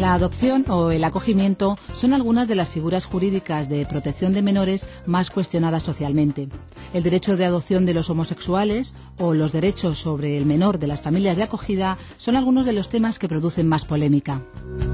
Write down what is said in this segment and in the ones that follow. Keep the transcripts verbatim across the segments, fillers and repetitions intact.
La adopción o el acogimiento son algunas de las figuras jurídicas de protección de menores más cuestionadas socialmente. El derecho de adopción de los homosexuales o los derechos sobre el menor de las familias de acogida son algunos de los temas que producen más polémica.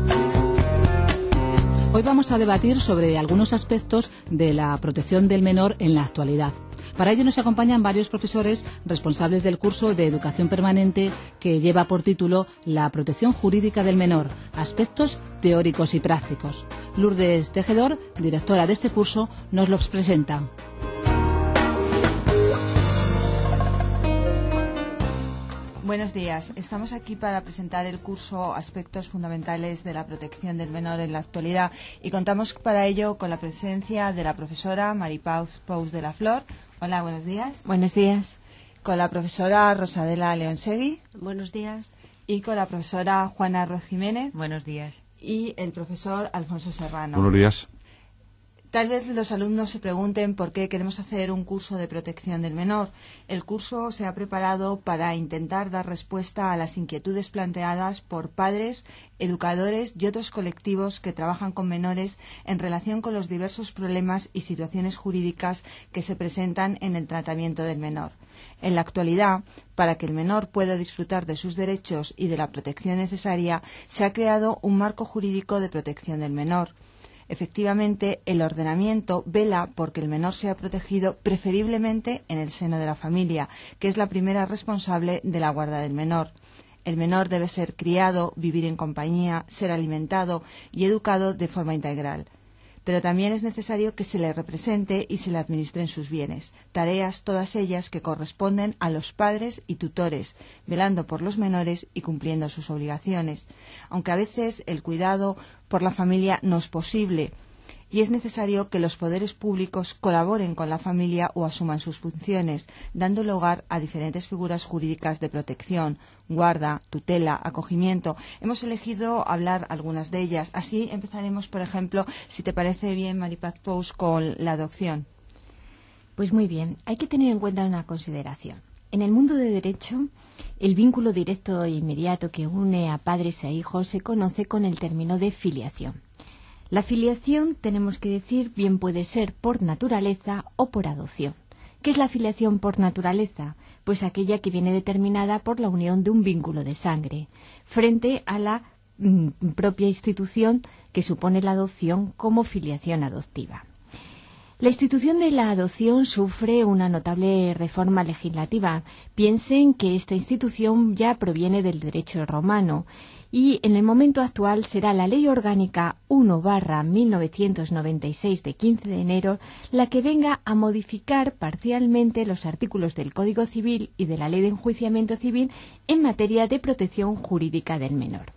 Hoy vamos a debatir sobre algunos aspectos de la protección del menor en la actualidad. Para ello nos acompañan varios profesores responsables del curso de educación permanente que lleva por título La protección jurídica del menor, aspectos teóricos y prácticos. Lourdes Tejedor, directora de este curso, nos los presenta. Buenos días. Estamos aquí para presentar el curso Aspectos fundamentales de la protección del menor en la actualidad y contamos para ello con la presencia de la profesora Maripaz Pous de la Flor. Hola, buenos días. Buenos días. Con la profesora Rosadela Leonsegui. Buenos días. Y con la profesora Juana Roz Jiménez. Buenos días. Y el profesor Alfonso Serrano. Buenos días. Tal vez los alumnos se pregunten por qué queremos hacer un curso de protección del menor. El curso se ha preparado para intentar dar respuesta a las inquietudes planteadas por padres, educadores y otros colectivos que trabajan con menores en relación con los diversos problemas y situaciones jurídicas que se presentan en el tratamiento del menor. En la actualidad, para que el menor pueda disfrutar de sus derechos y de la protección necesaria, se ha creado un marco jurídico de protección del menor. Efectivamente, el ordenamiento vela porque el menor sea protegido preferiblemente en el seno de la familia, que es la primera responsable de la guarda del menor. El menor debe ser criado, vivir en compañía, ser alimentado y educado de forma integral. Pero también es necesario que se le represente y se le administren sus bienes, tareas todas ellas que corresponden a los padres y tutores, velando por los menores y cumpliendo sus obligaciones, aunque a veces el cuidado por la familia no es posible y es necesario que los poderes públicos colaboren con la familia o asuman sus funciones, dando lugar a diferentes figuras jurídicas de protección, guarda, tutela, acogimiento. Hemos elegido hablar algunas de ellas. Así empezaremos, por ejemplo, si te parece bien, Maripaz Pous, con la adopción. Pues muy bien, hay que tener en cuenta una consideración. En el mundo de derecho, el vínculo directo e inmediato que une a padres e hijos se conoce con el término de filiación. La filiación, tenemos que decir, bien puede ser por naturaleza o por adopción. ¿Qué es la filiación por naturaleza? Pues aquella que viene determinada por la unión de un vínculo de sangre, frente a la mm, propia institución que supone la adopción como filiación adoptiva. La institución de la adopción sufre una notable reforma legislativa. Piensen que esta institución ya proviene del derecho romano y en el momento actual será la Ley Orgánica uno barra mil novecientos noventa y seis de quince de enero la que venga a modificar parcialmente los artículos del Código Civil y de la Ley de Enjuiciamiento Civil en materia de protección jurídica del menor.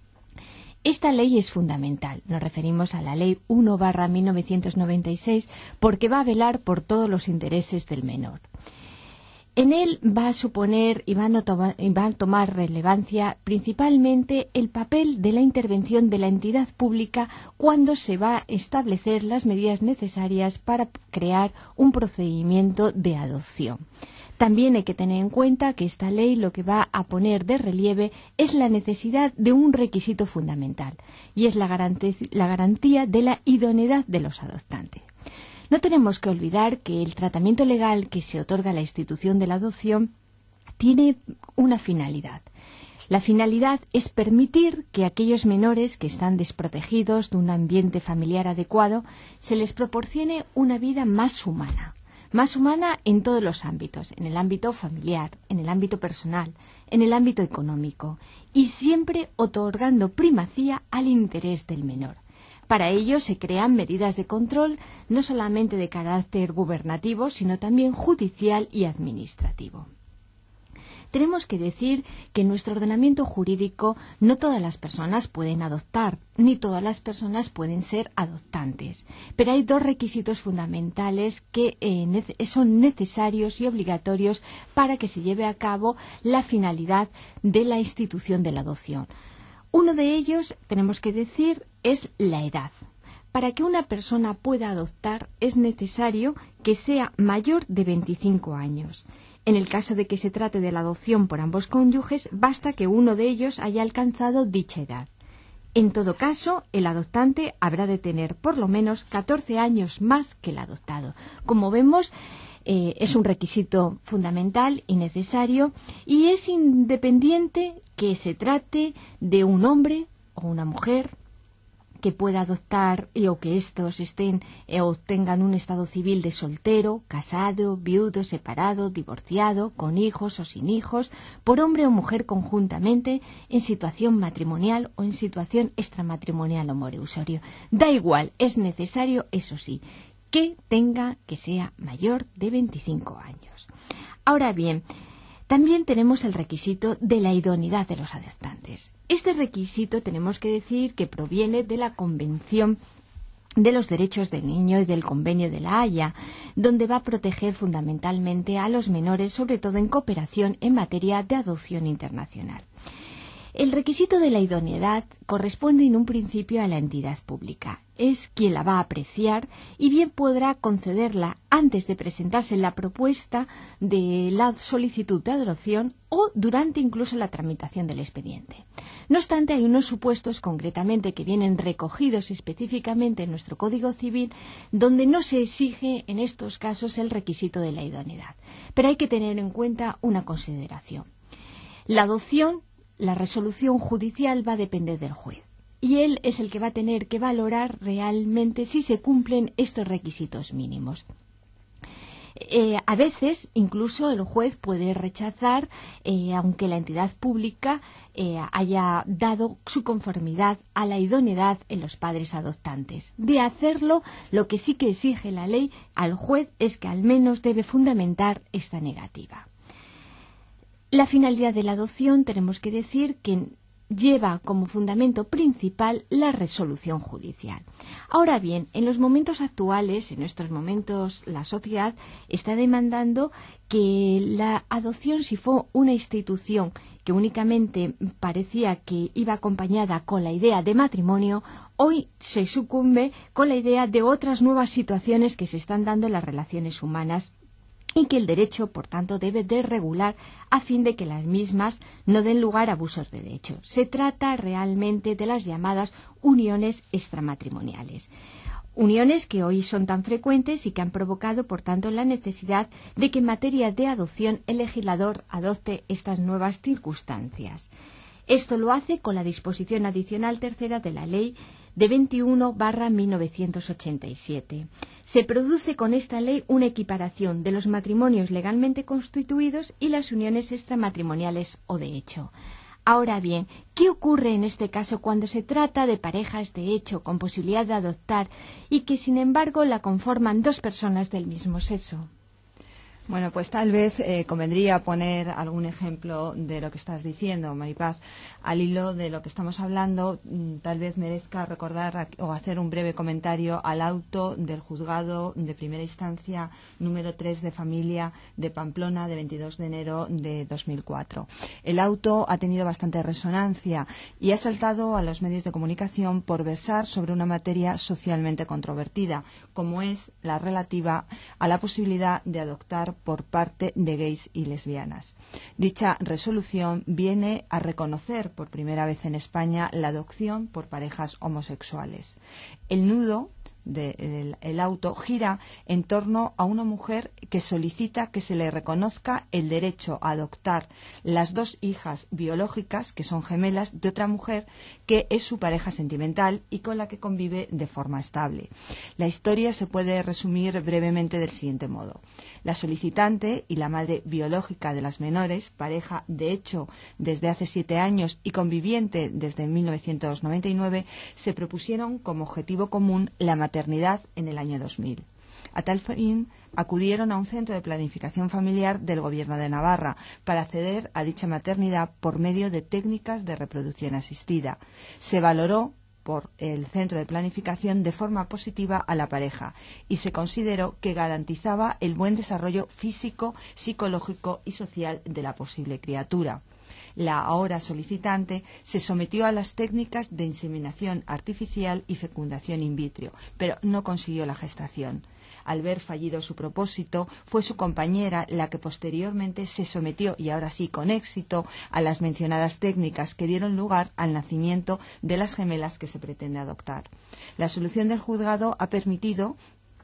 Esta ley es fundamental. Nos referimos a la Ley uno barra mil novecientos noventa y seis porque va a velar por todos los intereses del menor. En él va a suponer y va a, toma, y va a tomar relevancia principalmente el papel de la intervención de la entidad pública cuando se va a establecer las medidas necesarias para crear un procedimiento de adopción. También hay que tener en cuenta que esta ley lo que va a poner de relieve es la necesidad de un requisito fundamental y es la garantía, la garantía de la idoneidad de los adoptantes. No tenemos que olvidar que el tratamiento legal que se otorga a la institución de la adopción tiene una finalidad. La finalidad es permitir que a aquellos menores que están desprotegidos de un ambiente familiar adecuado se les proporcione una vida más humana. Más humana en todos los ámbitos, en el ámbito familiar, en el ámbito personal, en el ámbito económico y siempre otorgando primacía al interés del menor. Para ello se crean medidas de control no solamente de carácter gubernativo, sino también judicial y administrativo. Tenemos que decir que en nuestro ordenamiento jurídico no todas las personas pueden adoptar, ni todas las personas pueden ser adoptantes. Pero hay dos requisitos fundamentales que eh, nece- son necesarios y obligatorios para que se lleve a cabo la finalidad de la institución de la adopción. Uno de ellos, tenemos que decir, es la edad. Para que una persona pueda adoptar es necesario que sea mayor de veinticinco años. En el caso de que se trate de la adopción por ambos cónyuges, basta que uno de ellos haya alcanzado dicha edad. En todo caso, el adoptante habrá de tener por lo menos catorce años más que el adoptado. Como vemos, eh, es un requisito fundamental y necesario, y es independiente que se trate de un hombre o una mujer que pueda adoptar y, o que estos estén eh, o tengan un estado civil de soltero, casado, viudo, separado, divorciado, con hijos o sin hijos, por hombre o mujer conjuntamente, en situación matrimonial o en situación extramatrimonial o moreusorio. Da igual, es necesario, eso sí, que tenga, que sea mayor de veinticinco años. Ahora bien, también tenemos el requisito de la idoneidad de los adoptantes. Este requisito tenemos que decir que proviene de la Convención de los Derechos del Niño y del Convenio de la Haya, donde va a proteger fundamentalmente a los menores, sobre todo en cooperación en materia de adopción internacional. El requisito de la idoneidad corresponde en un principio a la entidad pública. Es quien la va a apreciar y bien podrá concederla antes de presentarse la propuesta de la solicitud de adopción o durante incluso la tramitación del expediente. No obstante, hay unos supuestos concretamente que vienen recogidos específicamente en nuestro Código Civil donde no se exige en estos casos el requisito de la idoneidad. Pero hay que tener en cuenta una consideración. La adopción, la resolución judicial va a depender del juez. Y él es el que va a tener que valorar realmente si se cumplen estos requisitos mínimos. Eh, a veces, incluso, el juez puede rechazar, eh, aunque la entidad pública eh, haya dado su conformidad a la idoneidad en los padres adoptantes. De hacerlo, lo que sí que exige la ley al juez es que al menos debe fundamentar esta negativa. La finalidad de la adopción tenemos que decir que lleva como fundamento principal la resolución judicial. Ahora bien, en los momentos actuales, en estos momentos, la sociedad está demandando que la adopción, si fue una institución que únicamente parecía que iba acompañada con la idea de matrimonio, hoy se sucumbe con la idea de otras nuevas situaciones que se están dando en las relaciones humanas, y que el derecho, por tanto, debe de regular a fin de que las mismas no den lugar a abusos de derecho. Se trata realmente de las llamadas uniones extramatrimoniales. Uniones que hoy son tan frecuentes y que han provocado, por tanto, la necesidad de que en materia de adopción el legislador adopte estas nuevas circunstancias. Esto lo hace con la disposición adicional tercera de la Ley de veintiuno barra mil novecientos ochenta y siete. Se produce con esta ley una equiparación de los matrimonios legalmente constituidos y las uniones extramatrimoniales o de hecho. Ahora bien, ¿qué ocurre en este caso cuando se trata de parejas de hecho con posibilidad de adoptar y que sin embargo la conforman dos personas del mismo sexo? Bueno, pues tal vez eh, convendría poner algún ejemplo de lo que estás diciendo, Maripaz. Al hilo de lo que estamos hablando, mm, tal vez merezca recordar a, o hacer un breve comentario al auto del juzgado de primera instancia número tres de familia de Pamplona de veintidós de enero de dos mil cuatro. El auto ha tenido bastante resonancia y ha saltado a los medios de comunicación por versar sobre una materia socialmente controvertida, como es la relativa a la posibilidad de adoptar por parte de gays y lesbianas. Dicha resolución viene a reconocer por primera vez en España la adopción por parejas homosexuales. El nudo del el auto gira en torno a una mujer que solicita que se le reconozca el derecho a adoptar las dos hijas biológicas, que son gemelas, de otra mujer que es su pareja sentimental y con la que convive de forma estable. La historia se puede resumir brevemente del siguiente modo. La solicitante y la madre biológica de las menores, pareja de hecho desde hace siete años y conviviente desde mil novecientos noventa y nueve, se propusieron como objetivo común la maternidad en el año dos mil. A tal fin, acudieron a un centro de planificación familiar del Gobierno de Navarra para acceder a dicha maternidad por medio de técnicas de reproducción asistida. Se valoró por el centro de planificación de forma positiva a la pareja y se consideró que garantizaba el buen desarrollo físico, psicológico y social de la posible criatura. La ahora solicitante se sometió a las técnicas de inseminación artificial y fecundación in vitro, pero no consiguió la gestación. al ver fallido su propósito, fue su compañera la que posteriormente se sometió, y ahora sí con éxito, a las mencionadas técnicas que dieron lugar al nacimiento de las gemelas que se pretende adoptar. La solución del juzgado ha permitido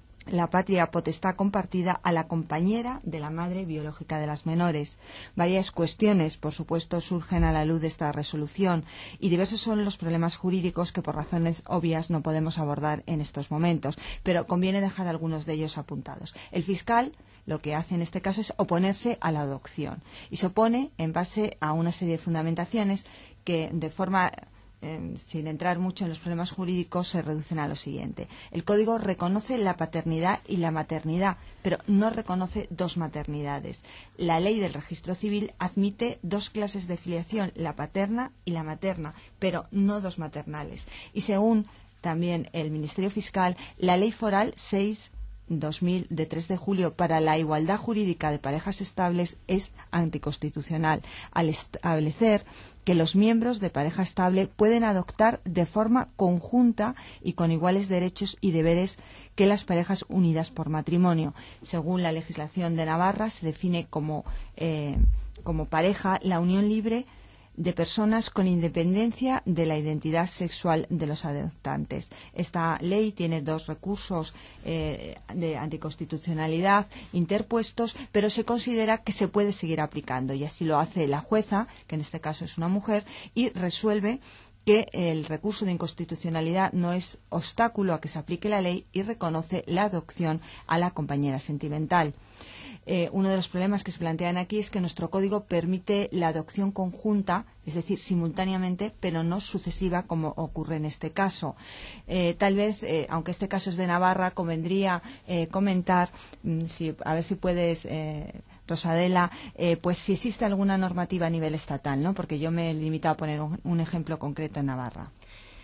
la patria potestad compartida a la compañera de la madre biológica de las menores. Varias cuestiones, por supuesto, surgen a la luz de esta resolución y diversos son los problemas jurídicos que por razones obvias no podemos abordar en estos momentos, pero conviene dejar algunos de ellos apuntados. El fiscal lo que hace en este caso es oponerse a la adopción y se opone en base a una serie de fundamentaciones que de forma Eh, sin entrar mucho en los problemas jurídicos, se reducen a lo siguiente. El Código reconoce la paternidad y la maternidad, pero no reconoce dos maternidades. La ley del registro civil admite dos clases de filiación, la paterna y la materna, pero no dos maternales. Y según también el Ministerio Fiscal, la ley foral seis dos mil de tres de julio para la igualdad jurídica de parejas estables es anticonstitucional al establecer que los miembros de pareja estable pueden adoptar de forma conjunta y con iguales derechos y deberes que las parejas unidas por matrimonio. Según la legislación de Navarra, se define como, eh, como pareja la unión libre de personas con independencia de la identidad sexual de los adoptantes. Esta ley tiene dos recursos eh, de anticonstitucionalidad interpuestos, pero se considera que se puede seguir aplicando y así lo hace la jueza, que en este caso es una mujer, y resuelve que el recurso de inconstitucionalidad no es obstáculo a que se aplique la ley y reconoce la adopción a la compañera sentimental. Eh, uno de los problemas que se plantean aquí es que nuestro código permite la adopción conjunta, es decir, simultáneamente, pero no sucesiva, como ocurre en este caso. Eh, tal vez, eh, aunque este caso es de Navarra, convendría eh, comentar, mm, si, a ver si puedes, eh, Rosadela, eh, pues si existe alguna normativa a nivel estatal, ¿no? Porque yo me he limitado a poner un, un ejemplo concreto en Navarra.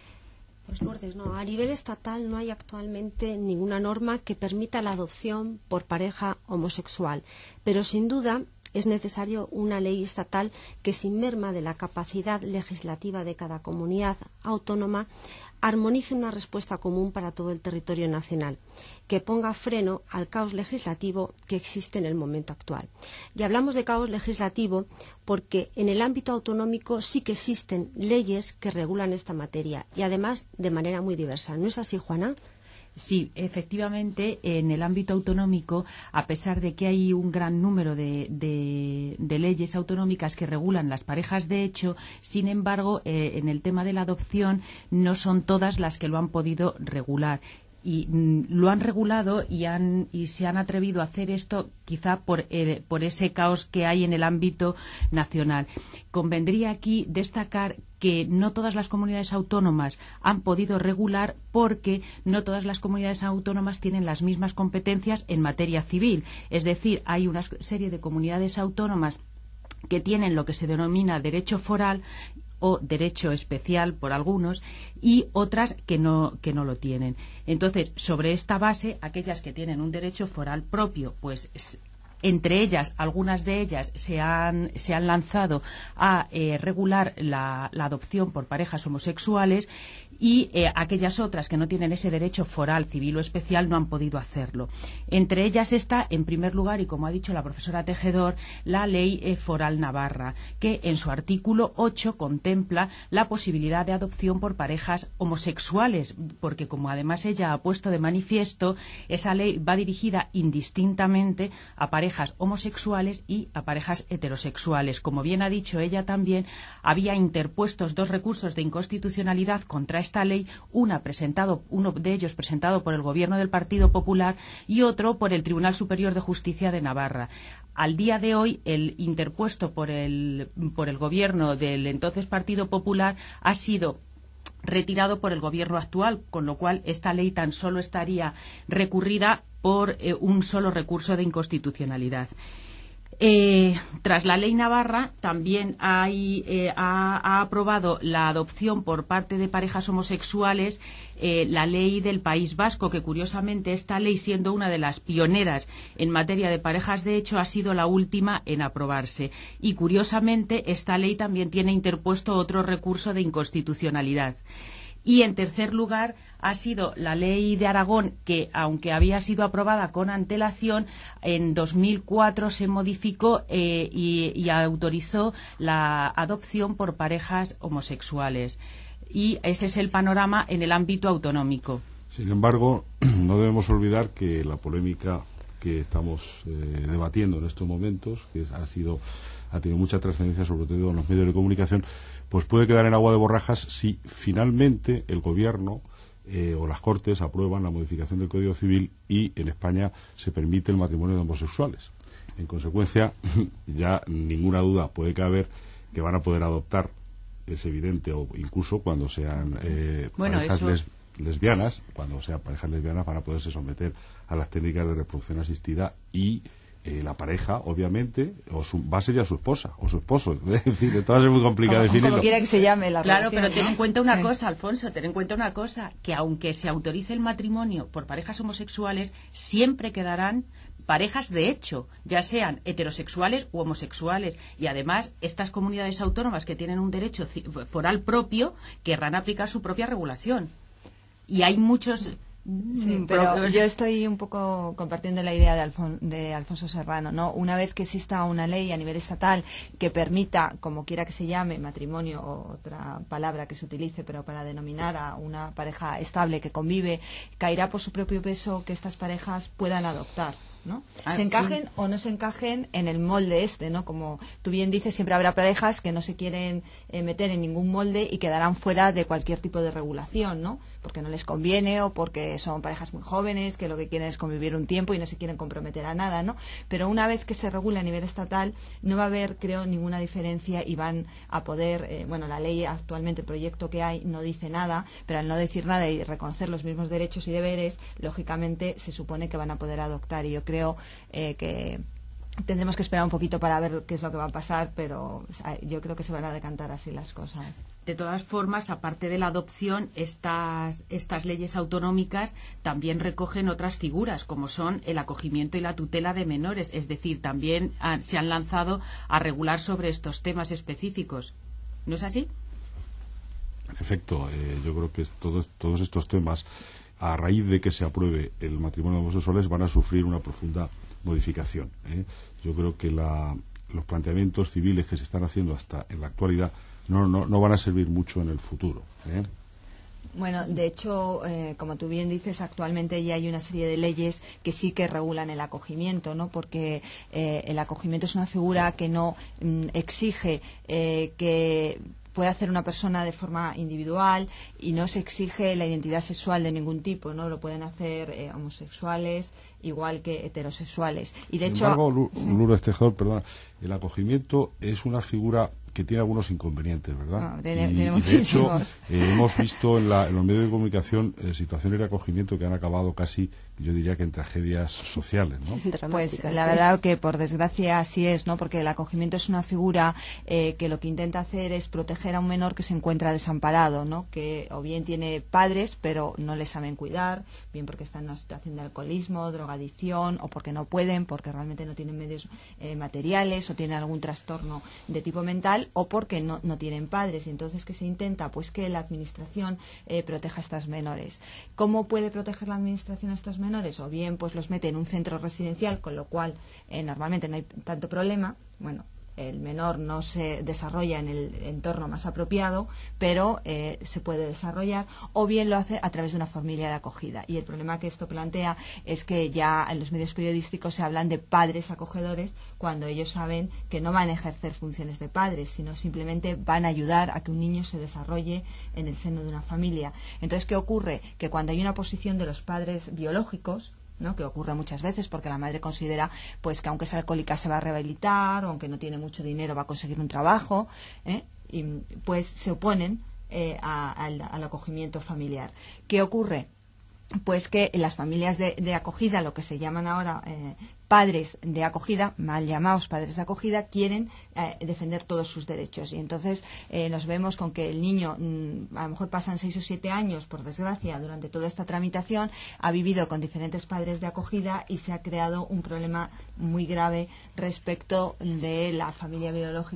Pues Lourdes, no, a nivel estatal no hay actualmente ninguna norma que permita la adopción por pareja homosexual, pero sin duda es necesario una ley estatal que, sin merma de la capacidad legislativa de cada comunidad autónoma, armonice una respuesta común para todo el territorio nacional, que ponga freno al caos legislativo que existe en el momento actual. Y hablamos de caos legislativo porque en el ámbito autonómico sí que existen leyes que regulan esta materia y además de manera muy diversa. ¿No es así, Juana? Sí, efectivamente, en el ámbito autonómico, a pesar de que hay un gran número de, de, de leyes autonómicas que regulan las parejas de hecho, sin embargo, eh, en el tema de la adopción no son todas las que lo han podido regular. Y mm, lo han regulado y, han, y se han atrevido a hacer esto quizá por, eh, por ese caos que hay en el ámbito nacional. Convendría aquí destacar que no todas las comunidades autónomas han podido regular porque no todas las comunidades autónomas tienen las mismas competencias en materia civil. Es decir, hay una serie de comunidades autónomas que tienen lo que se denomina derecho foral o derecho especial por algunos y otras que no, que no lo tienen. Entonces, sobre esta base, aquellas que tienen un derecho foral propio, pues entre ellas, algunas de ellas se han, se han lanzado a eh, regular la, la adopción por parejas homosexuales y eh, aquellas otras que no tienen ese derecho foral, civil o especial no han podido hacerlo. Entre ellas está, en primer lugar, y como ha dicho la profesora Tejedor, la Ley eh, Foral Navarra, que en su artículo ocho contempla la posibilidad de adopción por parejas homosexuales, porque como además ella ha puesto de manifiesto, esa ley va dirigida indistintamente a parejas homosexuales y a parejas heterosexuales. Como bien ha dicho ella también, había interpuestos dos recursos de inconstitucionalidad contra esta ley, una presentado, uno de ellos presentado por el Gobierno del Partido Popular y otro por el Tribunal Superior de Justicia de Navarra. Al día de hoy, el interpuesto por el, por el Gobierno del entonces Partido Popular ha sido retirado por el Gobierno actual, con lo cual esta ley tan solo estaría recurrida por eh, un solo recurso de inconstitucionalidad. Eh, tras la ley Navarra también hay, eh, ha, ha aprobado la adopción por parte de parejas homosexuales eh, la ley del País Vasco, que curiosamente esta ley, siendo una de las pioneras en materia de parejas de hecho, ha sido la última en aprobarse. Y curiosamente esta ley también tiene interpuesto otro recurso de inconstitucionalidad. Y, en tercer lugar, ha sido la ley de Aragón, que, aunque había sido aprobada con antelación, en dos mil cuatro se modificó eh, y, y autorizó la adopción por parejas homosexuales. Y ese es el panorama en el ámbito autonómico. Sin embargo, no debemos olvidar que la polémica que estamos eh, debatiendo en estos momentos, que ha sido ha tenido mucha trascendencia, sobre todo en los medios de comunicación, pues puede quedar en agua de borrajas si finalmente el Gobierno eh, o las Cortes aprueban la modificación del Código Civil y en España se permite el matrimonio de homosexuales. En consecuencia, ya ninguna duda puede caber que van a poder adoptar, es evidente, o incluso cuando sean eh, bueno, parejas eso... les, lesbianas, cuando sean parejas lesbianas van a poderse someter a las técnicas de reproducción asistida y eh, la pareja, obviamente, o su, va a ser ya su esposa o su esposo. Es decir, de todas es muy complicado como, definirlo. Como quiera que se llame la Claro, relación, pero ten ¿no? en cuenta una sí. cosa, Alfonso, ten en cuenta una cosa, que aunque se autorice el matrimonio por parejas homosexuales, siempre quedarán parejas de hecho, ya sean heterosexuales u homosexuales. Y además, estas comunidades autónomas que tienen un derecho foral propio querrán aplicar su propia regulación. Y hay muchos... Sí, pero yo estoy un poco compartiendo la idea de, Alfon de Alfonso Serrano, ¿no? Una vez que exista una ley a nivel estatal que permita, como quiera que se llame, matrimonio o otra palabra que se utilice, pero para denominar a una pareja estable que convive, caerá por su propio peso que estas parejas puedan adoptar, ¿no? Ah, se encajen sí. o no se encajen en el molde este, ¿no? Como tú bien dices, siempre habrá parejas que no se quieren eh, meter en ningún molde y quedarán fuera de cualquier tipo de regulación, ¿no? Porque no les conviene o porque son parejas muy jóvenes que lo que quieren es convivir un tiempo y no se quieren comprometer a nada, ¿no? Pero una vez que se regule a nivel estatal no va a haber, creo, ninguna diferencia y van a poder, eh, bueno, la ley actualmente, el proyecto que hay no dice nada, pero al no decir nada y reconocer los mismos derechos y deberes, lógicamente se supone que van a poder adoptar y yo creo eh, que tendremos que esperar un poquito para ver qué es lo que va a pasar, pero o sea, yo creo que se van a decantar así las cosas. De todas formas, aparte de la adopción, estas, estas leyes autonómicas también recogen otras figuras, como son el acogimiento y la tutela de menores. Es decir, también han, se han lanzado a regular sobre estos temas específicos. ¿No es así? En efecto, eh, yo creo que todos, todos estos temas, a raíz de que se apruebe el matrimonio de homosexuales, van a sufrir una profunda modificación. ¿eh? Yo creo que la, los planteamientos civiles que se están haciendo hasta en la actualidad no, no, no van a servir mucho en el futuro. ¿eh? Bueno, de hecho, eh, como tú bien dices, actualmente ya hay una serie de leyes que sí que regulan el acogimiento, ¿no? Porque eh, el acogimiento es una figura que no mm, exige eh, que puede hacer una persona de forma individual y no se exige la identidad sexual de ningún tipo, ¿no? Lo pueden hacer eh, homosexuales igual que heterosexuales. Y de Sin hecho, embargo, sí. Lourdes Tejedor, perdona, el acogimiento es una figura que tiene algunos inconvenientes, ¿verdad? No, tiene, y, tiene y de muchísimos. hecho, eh, hemos visto en, la, en los medios de comunicación eh, situaciones de acogimiento que han acabado casi, yo diría que en tragedias sociales, ¿no? Pues la verdad que por desgracia así es, ¿no? Porque el acogimiento es una figura eh, que lo que intenta hacer es proteger a un menor que se encuentra desamparado, ¿no? Que o bien tiene padres pero no les saben cuidar, bien porque están en una situación de alcoholismo, drogadicción o porque no pueden, porque realmente no tienen medios eh, materiales o tienen algún trastorno de tipo mental o porque no, no tienen padres. Y entonces, ¿qué se intenta? Pues que la administración eh, proteja a estos menores. ¿Cómo puede proteger la administración a estos menores? O bien pues los mete en un centro residencial, con lo cual eh, normalmente no hay tanto problema. Bueno, el menor no se desarrolla en el entorno más apropiado, pero eh, se puede desarrollar, o bien lo hace a través de una familia de acogida. Y el problema que esto plantea es que ya en los medios periodísticos se hablan de padres acogedores cuando ellos saben que no van a ejercer funciones de padres, sino simplemente van a ayudar a que un niño se desarrolle en el seno de una familia. Entonces, ¿qué ocurre? Que cuando hay una posición de los padres biológicos, ¿no? Que ocurre muchas veces porque la madre considera pues que aunque es alcohólica se va a rehabilitar o aunque no tiene mucho dinero va a conseguir un trabajo, ¿eh? Y pues se oponen eh, a, al, al acogimiento familiar. ¿Qué ocurre? Pues que en las familias de, de acogida, lo que se llaman ahora eh, padres de acogida, mal llamados padres de acogida, quieren eh, defender todos sus derechos. Y entonces eh, nos vemos con que el niño, mmm, a lo mejor pasan seis o siete años, por desgracia, durante toda esta tramitación, ha vivido con diferentes padres de acogida y se ha creado un problema muy grave respecto de la familia biológica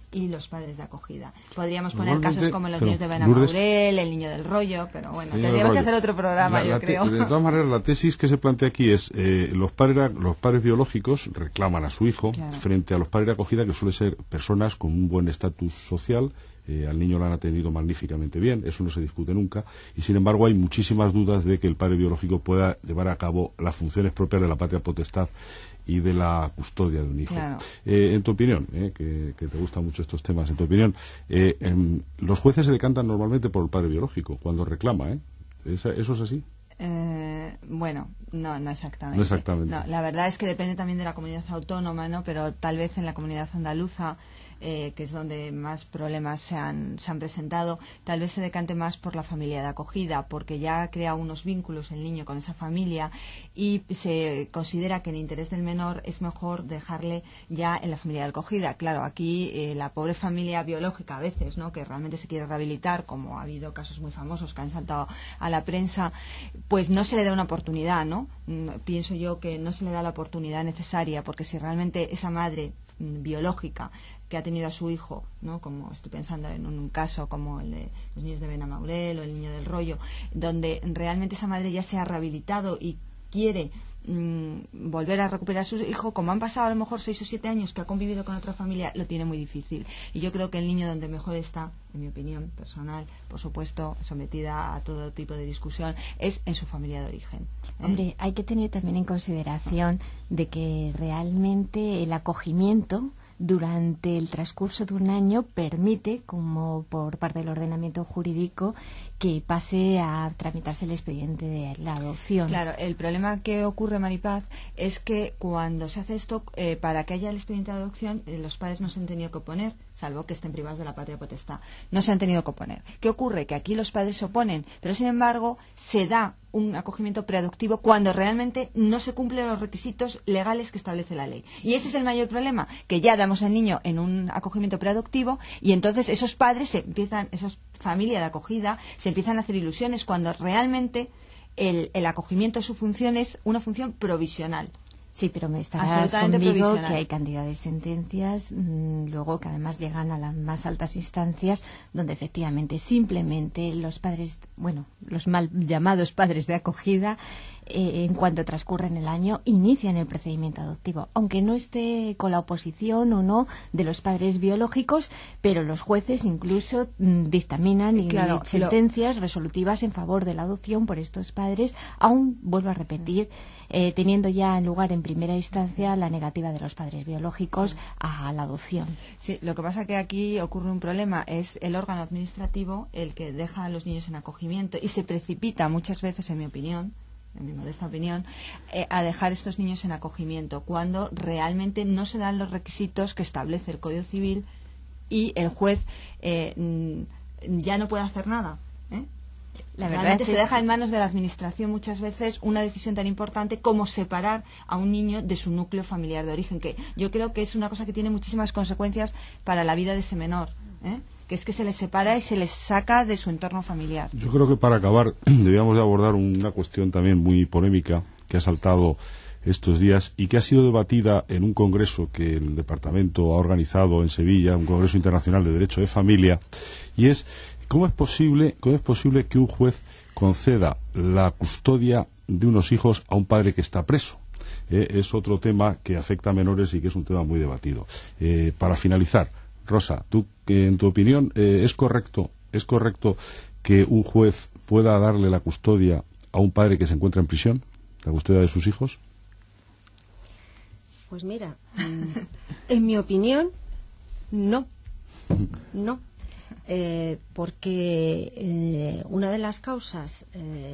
y los padres de acogida. Podríamos poner casos como los claro, niños de Benamaurel, el niño del rollo, pero bueno, tendríamos que hacer otro programa, la, yo la creo. De todas maneras, la tesis que se plantea aquí es eh, los padres los padres biológicos reclaman a su hijo claro. frente a los padres de acogida, que suelen ser personas con un buen estatus social. Eh, al niño lo han atendido magníficamente bien, eso no se discute nunca, y sin embargo hay muchísimas dudas de que el padre biológico pueda llevar a cabo las funciones propias de la patria potestad y de la custodia de un hijo. Claro. Eh, en tu opinión, eh, que, que te gustan mucho estos temas, en tu opinión, eh, en, los jueces se decantan normalmente por el padre biológico cuando reclama, ¿eh? ¿Eso es así? Eh, bueno, no, no exactamente. No exactamente. No, la verdad es que depende también de la comunidad autónoma, ¿no? Pero tal vez en la comunidad andaluza, eh, que es donde más problemas se han, se han presentado, tal vez se decante más por la familia de acogida, porque ya crea unos vínculos el niño con esa familia y se considera que en interés del menor es mejor dejarle ya en la familia de acogida. Claro, aquí eh, la pobre familia biológica a veces, ¿no? Que realmente se quiere rehabilitar, como ha habido casos muy famosos que han saltado a la prensa, pues no se le da una oportunidad, ¿no? Pienso yo que no se le da la oportunidad necesaria, porque si realmente esa madre biológica que ha tenido a su hijo, ¿no? Como estoy pensando en un, un caso como el de los niños de Benamaurel o el niño del rollo, donde realmente esa madre ya se ha rehabilitado y quiere mmm, volver a recuperar a su hijo, como han pasado a lo mejor seis o siete años que ha convivido con otra familia, lo tiene muy difícil. Y yo creo que el niño donde mejor está, en mi opinión personal, por supuesto, sometida a todo tipo de discusión, es en su familia de origen. ¿eh? Hombre, hay que tener también en consideración de que realmente el acogimiento durante el transcurso de un año permite, como por parte del ordenamiento jurídico, que pase a tramitarse el expediente de la adopción. Claro, el problema que ocurre, Maripaz, es que cuando se hace esto, eh, para que haya el expediente de adopción, eh, los padres no se han tenido que oponer, salvo que estén privados de la patria potestad. No se han tenido que oponer. ¿Qué ocurre? Que aquí los padres se oponen, pero sin embargo se da un acogimiento preadoptivo cuando realmente no se cumplen los requisitos legales que establece la ley. Y ese es el mayor problema, que ya damos al niño en un acogimiento preadoptivo y entonces esos padres se empiezan, esas familias de acogida, se empiezan a hacer ilusiones cuando realmente el, el acogimiento, su función es una función provisional. Sí, pero me estarás conmigo que hay cantidad de sentencias, mmm, luego que además llegan a las más altas instancias, donde efectivamente simplemente los padres, bueno, los mal llamados padres de acogida, eh, en cuanto transcurren el año, inician el procedimiento adoptivo, aunque no esté con la oposición o no de los padres biológicos, pero los jueces incluso mmm, dictaminan y claro, sentencias lo... resolutivas en favor de la adopción por estos padres, aún vuelvo a repetir, Eh, teniendo ya en lugar en primera instancia la negativa de los padres biológicos a la adopción. Sí, lo que pasa que aquí ocurre un problema, es el órgano administrativo el que deja a los niños en acogimiento y se precipita muchas veces, en mi opinión, en mi modesta opinión, eh, a dejar estos niños en acogimiento cuando realmente no se dan los requisitos que establece el Código Civil y el juez eh, ya no puede hacer nada, ¿eh? La verdad Realmente es que se deja en manos de la administración muchas veces una decisión tan importante como separar a un niño de su núcleo familiar de origen, que yo creo que es una cosa que tiene muchísimas consecuencias para la vida de ese menor, ¿eh? Que es que se les separa y se les saca de su entorno familiar. Yo creo que para acabar debíamos de abordar una cuestión también muy polémica que ha saltado estos días y que ha sido debatida en un congreso que el departamento ha organizado en Sevilla, un congreso internacional de derecho de familia, y es ¿Cómo es posible, cómo es posible que un juez conceda la custodia de unos hijos a un padre que está preso? Eh, es otro tema que afecta a menores y que es un tema muy debatido. Eh, para finalizar, Rosa, tú, en tu opinión, eh, ¿es correcto, es correcto que un juez pueda darle la custodia a un padre que se encuentra en prisión, la custodia de sus hijos? Pues mira, en mi opinión, no, no. Eh, porque eh, una de las causas eh,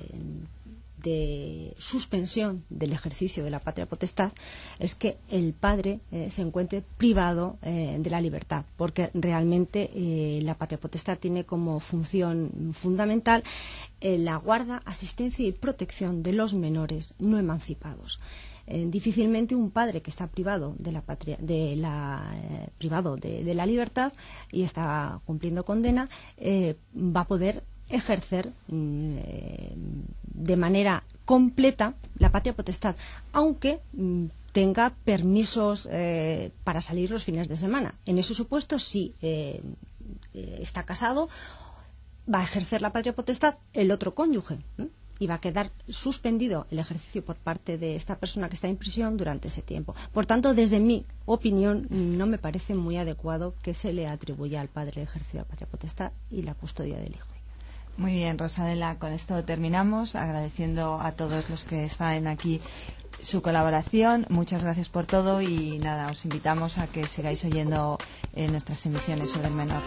de suspensión del ejercicio de la patria potestad es que el padre eh, se encuentre privado eh, de la libertad, porque realmente eh, la patria potestad tiene como función fundamental eh, la guarda, asistencia y protección de los menores no emancipados. Eh, difícilmente un padre que está privado de la patria, de la eh, privado de, de la libertad y está cumpliendo condena eh, va a poder ejercer mm, eh, de manera completa la patria potestad, aunque mm, tenga permisos eh, para salir los fines de semana. En ese supuesto, si eh, eh, está casado, va a ejercer la patria potestad el otro cónyuge, ¿eh? Y va a quedar suspendido el ejercicio por parte de esta persona que está en prisión durante ese tiempo. Por tanto, desde mi opinión, no me parece muy adecuado que se le atribuya al padre el ejercicio de la patria potestad y la custodia del hijo. Muy bien, Rosadela, con esto terminamos, agradeciendo a todos los que están aquí su colaboración. Muchas gracias por todo y nada, os invitamos a que sigáis oyendo eh, nuestras emisiones sobre el menor.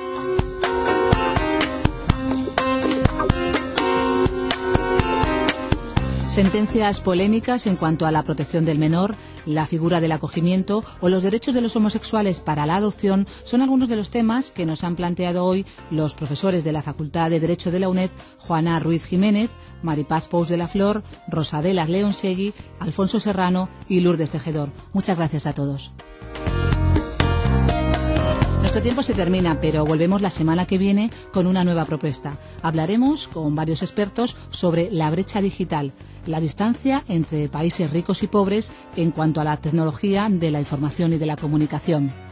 Sentencias polémicas en cuanto a la protección del menor, la figura del acogimiento o los derechos de los homosexuales para la adopción son algunos de los temas que nos han planteado hoy los profesores de la Facultad de Derecho de la UNED, Juana Ruiz Jiménez, Maripaz Pous de la Flor, Rosadela Leonsegui, Alfonso Serrano y Lourdes Tejedor. Muchas gracias a todos. Nuestro tiempo se termina, pero volvemos la semana que viene con una nueva propuesta. Hablaremos con varios expertos sobre la brecha digital, la distancia entre países ricos y pobres en cuanto a la tecnología de la información y de la comunicación.